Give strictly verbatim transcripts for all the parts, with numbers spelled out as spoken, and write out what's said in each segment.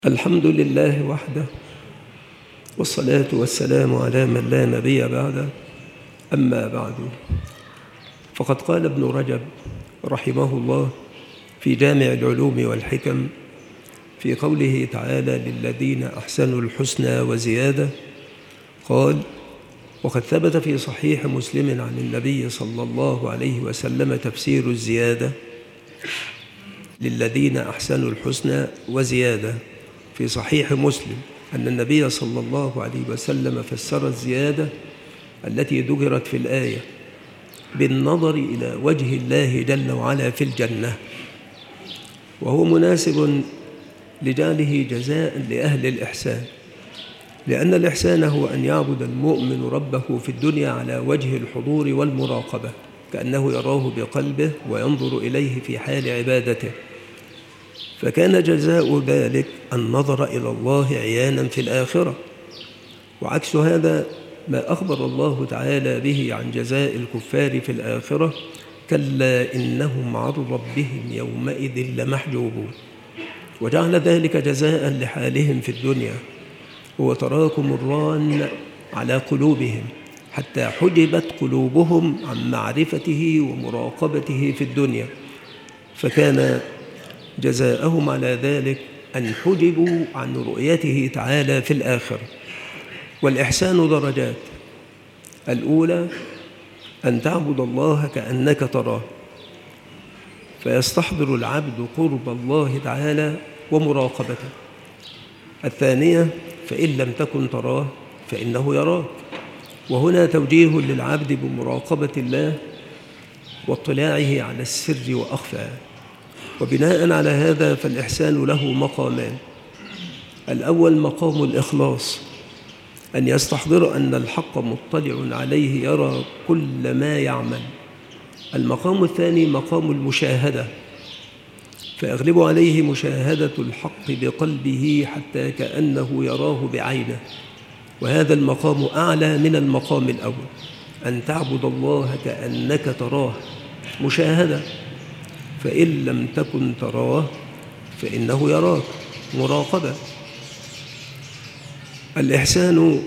الحمد لله وحده، والصلاة والسلام على من لا نبي بعده. أما بعد، فقد قال ابن رجب رحمه الله في جامع العلوم والحكم في قوله تعالى: للذين أحسنوا الحسنى وزيادة، قال: وقد ثبت في صحيح مسلم عن النبي صلى الله عليه وسلم تفسير الزيادة: للذين أحسنوا الحسنى وزيادة. في صحيح مسلم أن النبي صلى الله عليه وسلم فسر الزيادة التي ذكرت في الآية بالنظر إلى وجه الله جل وعلا في الجنة، وهو مناسب لجعله جزاء لأهل الإحسان، لأن الإحسان هو أن يعبد المؤمن ربه في الدنيا على وجه الحضور والمراقبة، كأنه يراه بقلبه وينظر إليه في حال عبادته، فكان جزاء ذلك النظر إلى الله عيانا في الآخرة. وعكس هذا ما أخبر الله تعالى به عن جزاء الكفار في الآخرة: كلا إنهم عن ربهم يومئذ لمحجوبون. وجعل ذلك جزاء لحالهم في الدنيا، هو تراكم الران على قلوبهم حتى حجبت قلوبهم عن معرفته ومراقبته في الدنيا، فكان جزاءهم على ذلك أن حجبوا عن رؤيته تعالى في الآخرة. والإحسان درجات: الأولى أن تعبد الله كأنك تراه، فيستحضر العبد قرب الله تعالى ومراقبته. الثانية: فإن لم تكن تراه فإنه يراك، وهنا توجيه للعبد بمراقبة الله واطلاعه على السر وأخفى. وبناء على هذا فالإحسان له مقامان: الأول مقام الإخلاص، أن يستحضر أن الحق مطلع عليه يرى كل ما يعمل. المقام الثاني مقام المشاهدة، فيغلب عليه مشاهدة الحق بقلبه حتى كأنه يراه بعينه، وهذا المقام أعلى من المقام الأول، أن تعبد الله كأنك تراه مشاهدة، فإن لم تكن تراه فإنه يراك مراقبة. الإحسان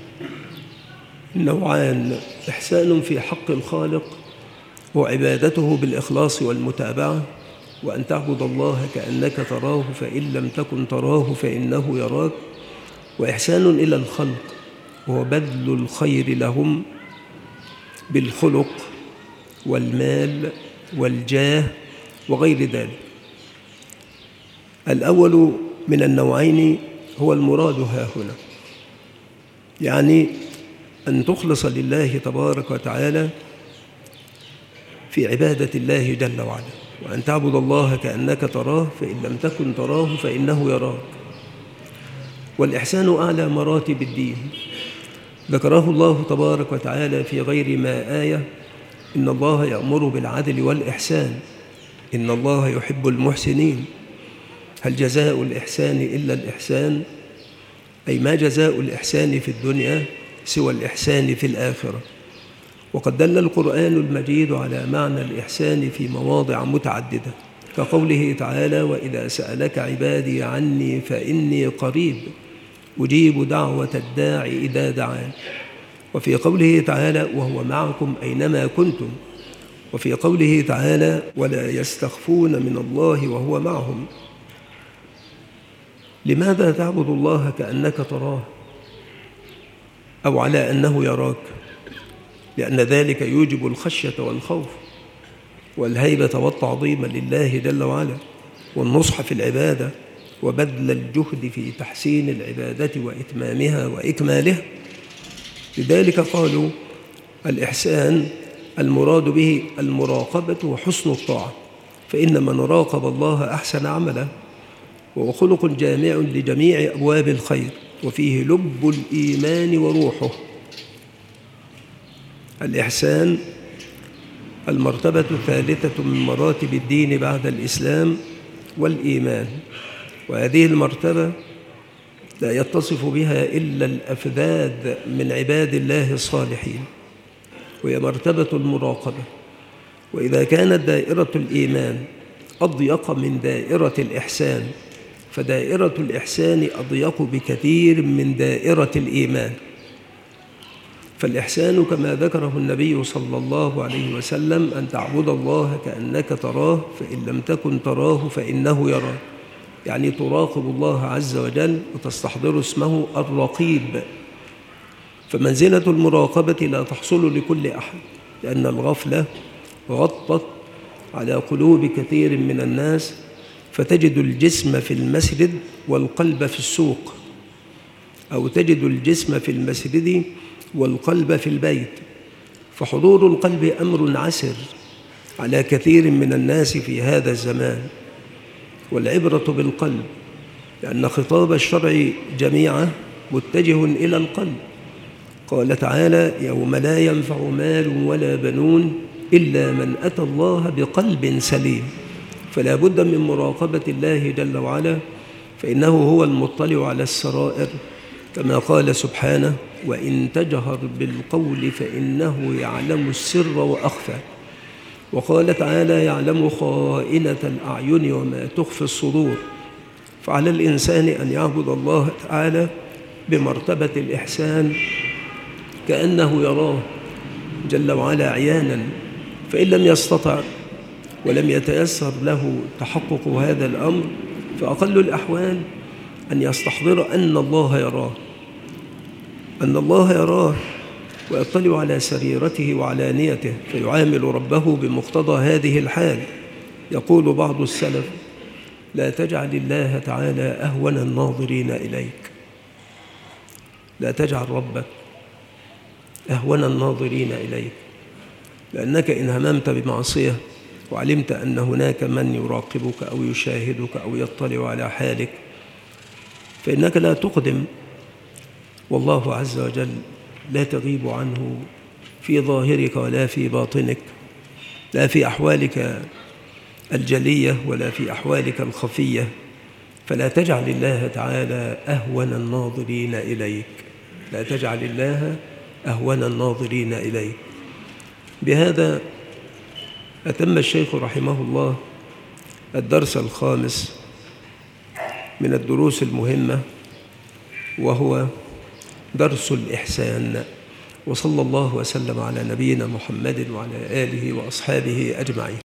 نوعان: إحسان في حق الخالق وعبادته بالإخلاص والمتابعة، وأن تعبد الله كأنك تراه فإن لم تكن تراه فإنه يراك. وإحسان إلى الخلق وهو بذل الخير لهم بالخلق والمال والجاه وغير ذلك. الأول من النوعين هو المراد ها هنا، يعني أن تخلص لله تبارك وتعالى في عبادة الله جل وعلا، وأن تعبد الله كأنك تراه فإن لم تكن تراه فإنه يراك. والإحسان أعلى مراتب الدين، ذكره الله تبارك وتعالى في غير ما آية: إن الله يأمر بالعدل والإحسان إن الله يحب المحسنين. هل جزاء الإحسان إلا الإحسان؟ أي ما جزاء الإحسان في الدنيا سوى الإحسان في الآخرة. وقد دل القرآن المجيد على معنى الإحسان في مواضع متعددة، كقوله تعالى: وإذا سألك عبادي عني فإني قريب أجيب دعوة الداع إذا دعان. وفي قوله تعالى: وهو معكم أينما كنتم. وفي قوله تعالى: ولا يستخفون من الله وهو معهم. لماذا تعبد الله كأنك تراه أو على أنه يراك؟ لأن ذلك يوجب الخشية والخوف والهيبة والتعظيم لله جل وعلا، والنصح في العبادة، وبذل الجهد في تحسين العبادة وإتمامها وإكمالها. لذلك قالوا الإحسان المراد به المراقبة وحسن الطاعة، فإن من راقب الله أحسن عمله، وهو خلق جامع لجميع أبواب الخير، وفيه لب الإيمان وروحه. الإحسان المرتبة الثالثة من مراتب الدين بعد الإسلام والإيمان، وهذه المرتبة لا يتصف بها إلا الأفذاذ من عباد الله الصالحين، وهي مرتبة المراقبة. وإذا كانت دائرة الإيمان أضيق من دائرة الإحسان فدائرة الإحسان أضيق بكثير من دائرة الإيمان. فالإحسان كما ذكره النبي صلى الله عليه وسلم أن تعبد الله كأنك تراه، فإن لم تكن تراه فإنه يراك، يعني تراقب الله عز وجل وتستحضر اسمه الرقيب. فمنزلة المراقبة لا تحصل لكل أحد، لأن الغفلة غطت على قلوب كثير من الناس، فتجد الجسم في المسجد والقلب في السوق، أو تجد الجسم في المسجد والقلب في البيت. فحضور القلب أمر عسر على كثير من الناس في هذا الزمان، والعبرة بالقلب، لأن خطاب الشرع جميعا متجه إلى القلب. قال تعالى: يوم لا ينفع مال ولا بنون إلا من أتى الله بقلب سليم. فلا بد من مراقبة الله جل وعلا، فإنه هو المطلع على السرائر، كما قال سبحانه: وإن تجهر بالقول فإنه يعلم السر وأخفى. وقال تعالى: يعلم خائنة الأعين وما تخفي الصدور. فعلى الإنسان أن يعبد الله تعالى بمرتبة الإحسان كأنه يراه جل وعلا عيانا، فإن لم يستطع ولم يتيسر له تحقق هذا الأمر، فأقل الأحوال أن يستحضر أن الله يراه، أن الله يراه ويطلع على سريرته وعلانيته، فيعامل ربه بمقتضى هذه الحال. يقول بعض السلف: لا تجعل الله تعالى أهون الناظرين إليك، لا تجعل ربك أهون الناظرين إليك، لأنك إن هممت بمعصية وعلمت أن هناك من يراقبك أو يشاهدك أو يطلع على حالك، فإنك لا تقدم، والله عز وجل لا تغيب عنه في ظاهرك ولا في باطنك، لا في أحوالك الجلية ولا في أحوالك الخفية. فلا تجعل الله تعالى أهون الناظرين إليك، لا تجعل الله أهون الناظرين إليك. بهذا أتم الشيخ رحمه الله الدرس الخامس من الدروس المهمة، وهو درس الإحسان. وصلى الله وسلم على نبينا محمد وعلى آله وأصحابه أجمعين.